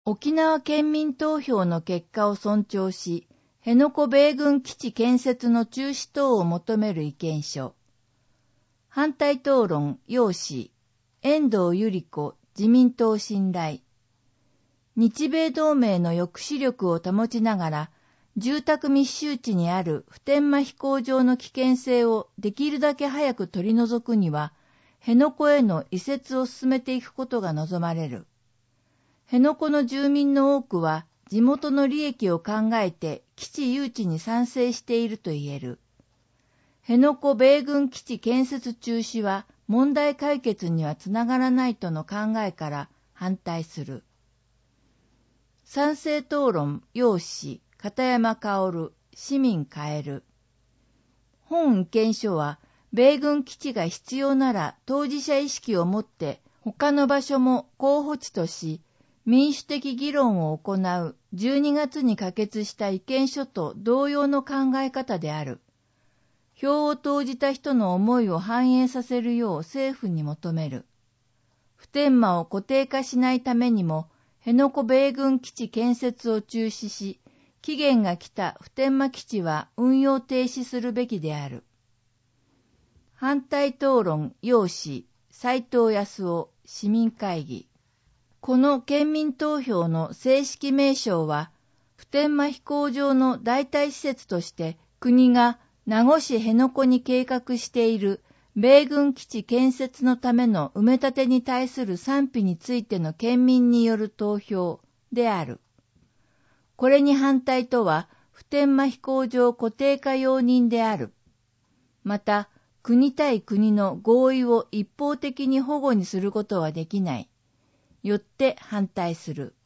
沖縄県民投票の結果を尊重し、辺野古米軍基地建設の中止等を求める意見書。反対討論、要旨、遠藤百合子、自民党信頼。日米同盟の抑止力を保ちながら、住宅密集地にある普天間飛行場の危険性をできるだけ早く取り除くには、辺野古への移設を進めていくことが望まれる。辺野古の住民の多くは、地元の利益を考えて基地誘致に賛成していると言える。辺野古米軍基地建設中止は問題解決にはつながらないとの考えから反対する。賛成討論、要旨、片山薫、市民変える。本意見書は、米軍基地が必要なら当事者意識を持って他の場所も候補地とし、民主的議論を行う12月に可決した意見書と同様の考え方である。票を投じた人の思いを反映させるよう政府に求める。普天間を固定化しないためにも、辺野古米軍基地建設を中止し、期限が来た普天間基地は運用停止するべきである。反対討論、要旨、斉藤康夫、市民会議。この県民投票の正式名称は、普天間飛行場の代替施設として国が名護市辺野古に計画している米軍基地建設のための埋め立てに対する賛否についての県民による投票である。これに反対とは、普天間飛行場固定化容認である。また、国対国の合意を一方的に保護にすることはできない。よって反対する。